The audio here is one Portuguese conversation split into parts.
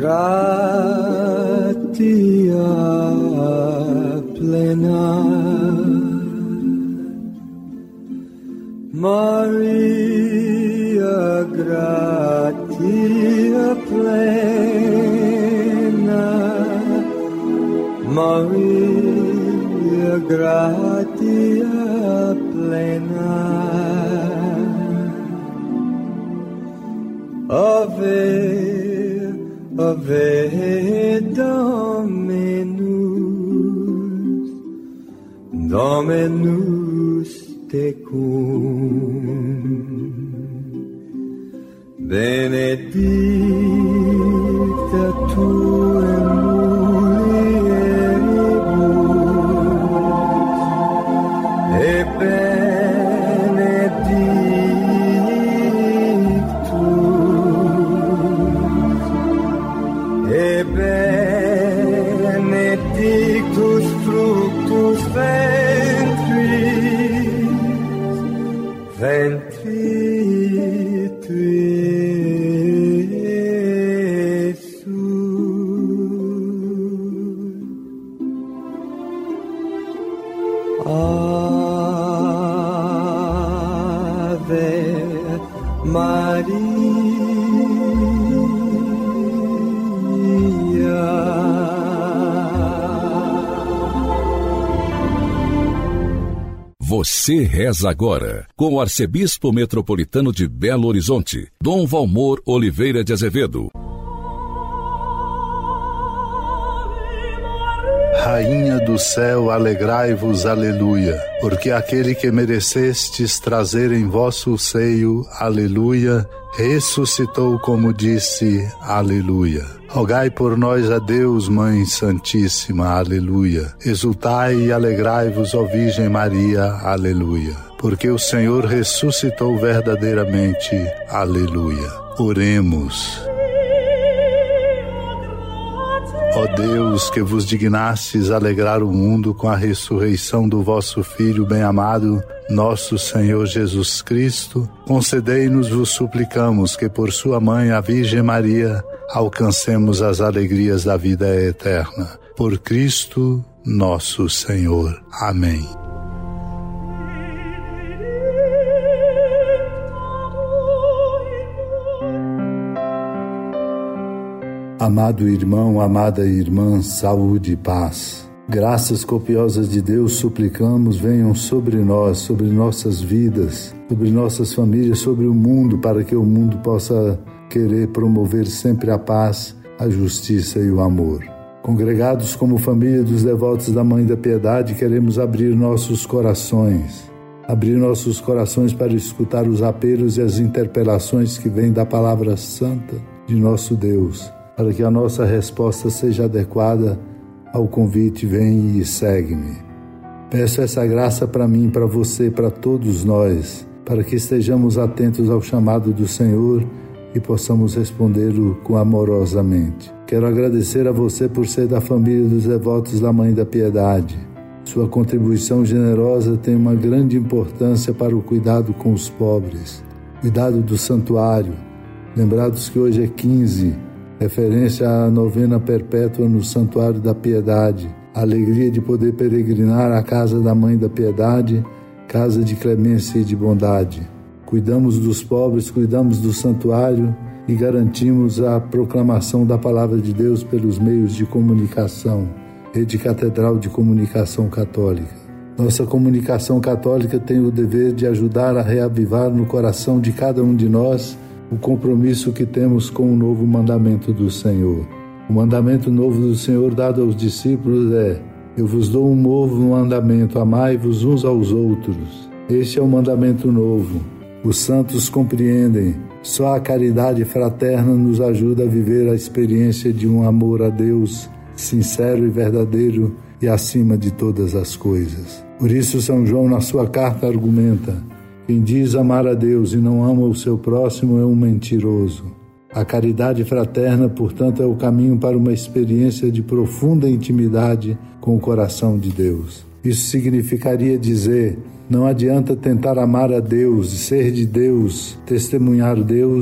gratia plena, Maria, gratia plena, Maria, gratia plena, Ave, Ave Dominus, Dominus tecum, benedicta tu in mulieribus, et benedictus fructus ventris tui, Jesus. Ave Maria. Você reza agora com o Arcebispo Metropolitano de Belo Horizonte, Dom Valmor Oliveira de Azevedo. Rainha do céu, alegrai-vos, aleluia, porque aquele que merecestes trazer em vosso seio, aleluia, ressuscitou como disse, aleluia. Rogai por nós a Deus, Mãe Santíssima, aleluia. Exultai e alegrai-vos, ó Virgem Maria, aleluia. Porque o Senhor ressuscitou verdadeiramente, aleluia. Oremos. Ó Deus, que vos dignastes alegrar o mundo com a ressurreição do vosso Filho bem-amado, nosso Senhor Jesus Cristo, concedei-nos, vos suplicamos, que por sua mãe, a Virgem Maria, alcancemos as alegrias da vida eterna. Por Cristo, nosso Senhor. Amém. Amado irmão, amada irmã, saúde e paz. Graças copiosas de Deus suplicamos venham sobre nós, sobre nossas vidas, sobre nossas famílias, sobre o mundo, para que o mundo possa querer promover sempre a paz, a justiça e o amor. Congregados como família dos devotos da Mãe da Piedade, queremos abrir nossos corações para escutar os apelos e as interpelações que vêm da Palavra Santa de nosso Deus, para que a nossa resposta seja adequada ao convite vem e segue-me. Peço essa graça para mim, para você, para todos nós, para que estejamos atentos ao chamado do Senhor e possamos respondê-lo com amorosamente. Quero agradecer a você por ser da família dos devotos da Mãe da Piedade. Sua contribuição generosa tem uma grande importância para o cuidado com os pobres, cuidado do santuário. Lembrados que hoje é 15, referência à novena perpétua no Santuário da Piedade, a alegria de poder peregrinar à casa da Mãe da Piedade, casa de clemência e de bondade. Cuidamos dos pobres, cuidamos do santuário e garantimos a proclamação da Palavra de Deus pelos meios de comunicação, Rede Catedral de Comunicação Católica. Nossa comunicação católica tem o dever de ajudar a reavivar no coração de cada um de nós o compromisso que temos com o novo mandamento do Senhor. O mandamento novo do Senhor dado aos discípulos é: eu vos dou um novo mandamento, amai-vos uns aos outros. Este é o mandamento novo. Os santos compreendem, só a caridade fraterna nos ajuda a viver a experiência de um amor a Deus sincero e verdadeiro e acima de todas as coisas. Por isso São João na sua carta argumenta: quem diz amar a Deus e não ama o seu próximo é um mentiroso. A caridade fraterna, portanto, é o caminho para uma experiência de profunda intimidade com o coração de Deus. Isso significaria dizer: não adianta tentar amar a Deus, ser de Deus, testemunhar Deus,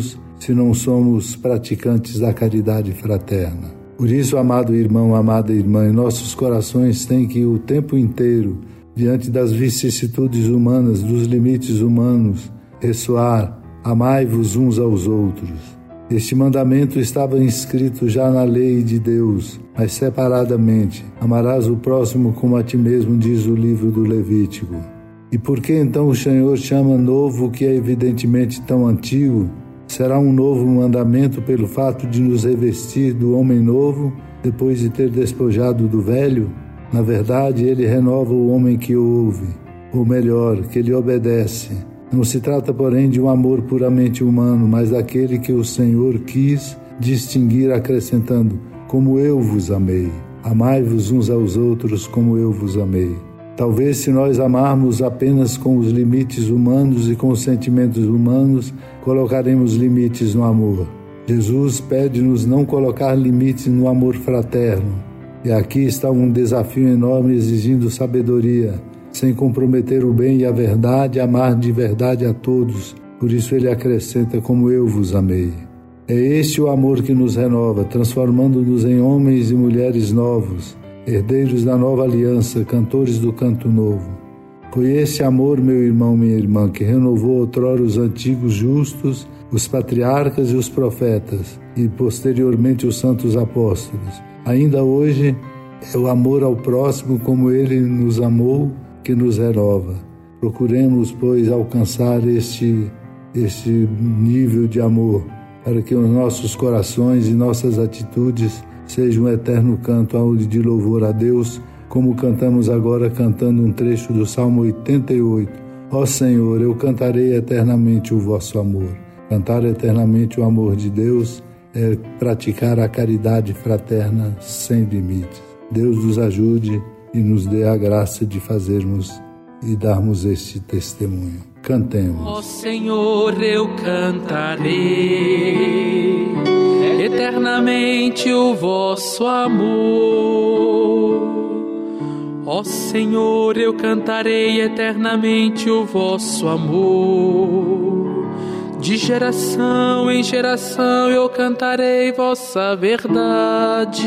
se não somos praticantes da caridade fraterna. Por isso, amado irmão, amada irmã, em nossos corações tem que o tempo inteiro, diante das vicissitudes humanas, dos limites humanos, ressoar: amai-vos uns aos outros. Este mandamento estava inscrito já na lei de Deus, mas separadamente. Amarás o próximo como a ti mesmo, diz o livro do Levítico. E por que então o Senhor chama novo o que é evidentemente tão antigo? Será um novo mandamento pelo fato de nos revestir do homem novo, depois de ter despojado do velho? Na verdade, ele renova o homem que ouve, ou melhor, que lhe obedece. Não se trata, porém, de um amor puramente humano, mas daquele que o Senhor quis distinguir, acrescentando: como eu vos amei. Amai-vos uns aos outros como eu vos amei. Talvez, se nós amarmos apenas com os limites humanos e com os sentimentos humanos, colocaremos limites no amor. Jesus pede-nos não colocar limites no amor fraterno. E aqui está um desafio enorme exigindo sabedoria, sem comprometer o bem e a verdade, amar de verdade a todos. Por isso ele acrescenta: como eu vos amei. É este o amor que nos renova, transformando-nos em homens e mulheres novos, herdeiros da nova aliança, cantores do canto novo. Foi esse amor, meu irmão, minha irmã, que renovou outrora os antigos justos, os patriarcas e os profetas, e posteriormente os santos apóstolos. Ainda hoje é o amor ao próximo como ele nos amou que nos renova. Procuremos, pois, alcançar este nível de amor, para que os nossos corações e nossas atitudes sejam um eterno canto de louvor a Deus, como cantamos agora, cantando um trecho do Salmo 88. Ó Senhor, eu cantarei eternamente o vosso amor. Cantar eternamente o amor de Deus é praticar a caridade fraterna sem limites. Deus nos ajude e nos dê a graça de fazermos e darmos este testemunho. Cantemos. Ó Senhor, eu cantarei eternamente o vosso amor. Ó Senhor, eu cantarei eternamente o vosso amor. De geração em geração eu cantarei vossa verdade,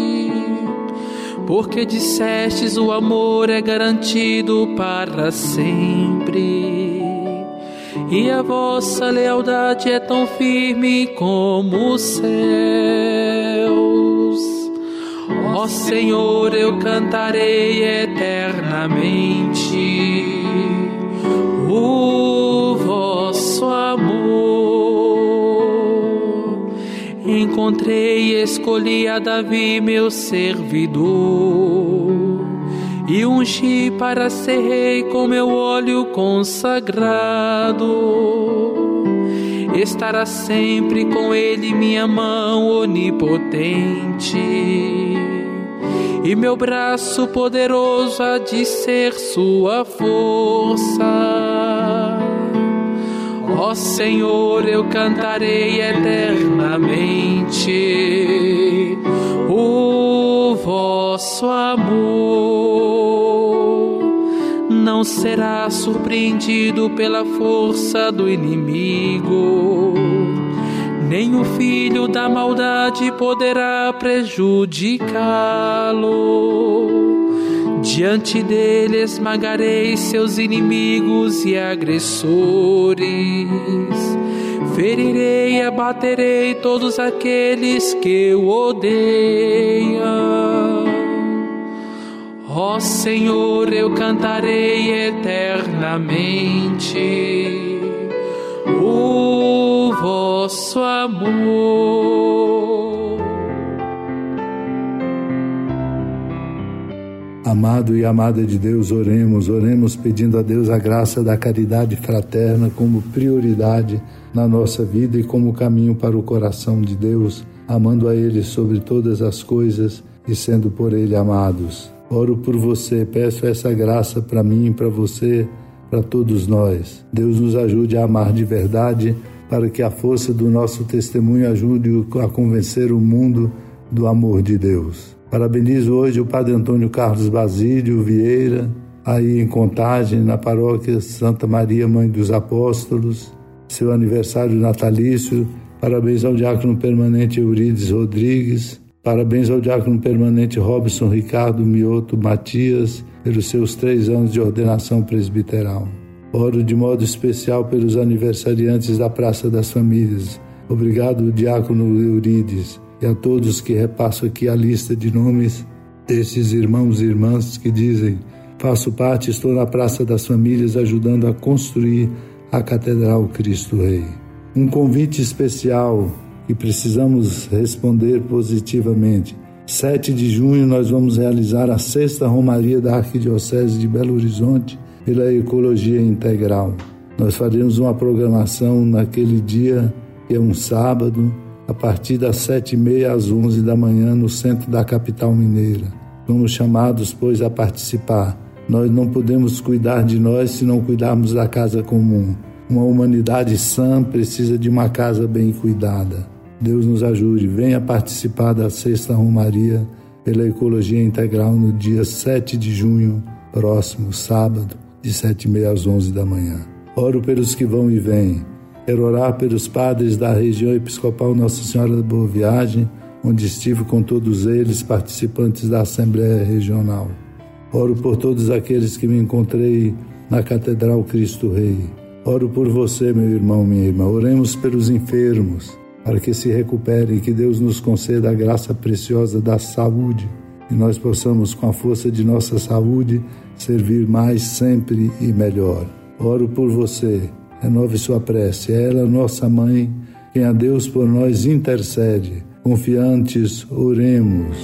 porque dissestes o amor é garantido para sempre, e a vossa lealdade é tão firme como os céus. Ó Senhor, eu cantarei eternamente o vosso amor. Encontrei e escolhi a Davi, meu servidor, e ungi para ser rei com meu óleo consagrado. Estará sempre com ele minha mão onipotente, e meu braço poderoso há de ser sua força. Ó Senhor, eu cantarei eternamente o vosso amor. Não será surpreendido pela força do inimigo, nem o filho da maldade poderá prejudicá-lo. Diante dele esmagarei seus inimigos e agressores, ferirei e abaterei todos aqueles que o odeiam. Ó Senhor, eu cantarei eternamente o vosso amor. Amado e amada de Deus, oremos pedindo a Deus a graça da caridade fraterna como prioridade na nossa vida e como caminho para o coração de Deus, amando a Ele sobre todas as coisas e sendo por Ele amados. Oro por você, peço essa graça para mim, para você, para todos nós. Deus nos ajude a amar de verdade, para que a força do nosso testemunho ajude a convencer o mundo do amor de Deus. Parabenizo hoje o Padre Antônio Carlos Basílio Vieira, aí em Contagem, na paróquia Santa Maria Mãe dos Apóstolos, seu aniversário natalício. Parabéns ao diácono permanente Eurides Rodrigues. Parabéns ao diácono permanente Robson Ricardo Mioto Matias, pelos seus 3 anos de ordenação presbiteral. Oro de modo especial pelos aniversariantes da Praça das Famílias. Obrigado, diácono Eurides, e a todos que repasso aqui a lista de nomes desses irmãos e irmãs que dizem: faço parte, estou na Praça das Famílias ajudando a construir a Catedral Cristo Rei. Um convite especial que precisamos responder positivamente. 7 de junho nós vamos realizar a 6ª Romaria da Arquidiocese de Belo Horizonte pela Ecologia Integral. Nós faremos uma programação naquele dia, que é um sábado, a partir das 7h30 às 11 da manhã no centro da capital mineira. Somos chamados, pois, a participar. Nós não podemos cuidar de nós se não cuidarmos da casa comum. Uma humanidade sã precisa de uma casa bem cuidada. Deus nos ajude. Venha participar da 6ª Romaria pela Ecologia Integral no dia 7 de junho, próximo sábado, de 7h30 às 11 da manhã. Oro pelos que vão e vêm. Quero orar pelos padres da região episcopal Nossa Senhora da Boa Viagem, onde estive com todos eles, participantes da Assembleia Regional. Oro por todos aqueles que me encontrei na Catedral Cristo Rei. Oro por você, meu irmão, minha irmã. Oremos pelos enfermos, para que se recuperem, que Deus nos conceda a graça preciosa da saúde e nós possamos, com a força de nossa saúde, servir mais, sempre e melhor. Oro por você, renove sua prece. É ela, nossa mãe, quem a Deus por nós intercede. Confiantes, oremos.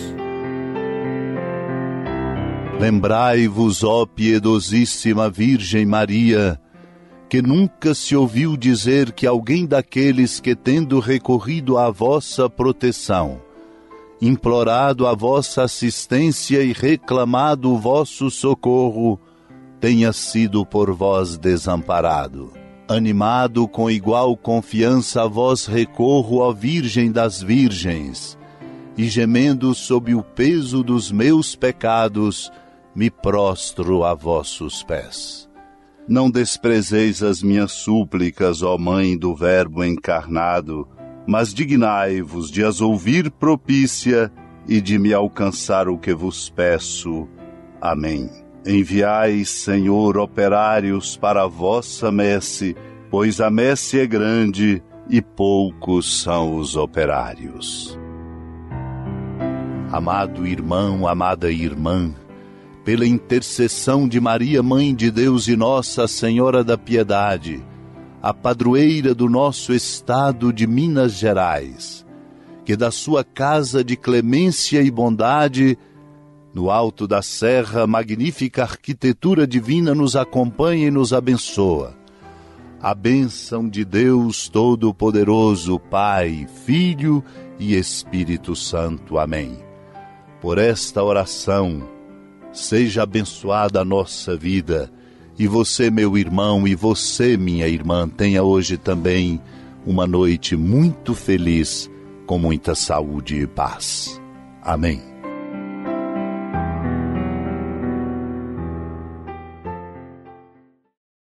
Lembrai-vos, ó piedosíssima Virgem Maria, que nunca se ouviu dizer que alguém daqueles que, tendo recorrido à vossa proteção, implorado a vossa assistência e reclamado o vosso socorro, tenha sido por vós desamparado. Animado com igual confiança a vós recorro, ó Virgem das Virgens, e gemendo sob o peso dos meus pecados, me prostro a vossos pés. Não desprezeis as minhas súplicas, ó Mãe do Verbo encarnado, mas dignai-vos de as ouvir propícia e de me alcançar o que vos peço. Amém. Enviai, Senhor, operários para a vossa messe, pois a messe é grande e poucos são os operários. Amado irmão, amada irmã, pela intercessão de Maria, Mãe de Deus e Nossa Senhora da Piedade, a padroeira do nosso estado de Minas Gerais, que da sua casa de clemência e bondade, no alto da serra, magnífica arquitetura divina nos acompanha e nos abençoa. A bênção de Deus Todo-Poderoso, Pai, Filho e Espírito Santo. Amém. Por esta oração, seja abençoada a nossa vida, e você, meu irmão, e você, minha irmã, tenha hoje também uma noite muito feliz, com muita saúde e paz. Amém.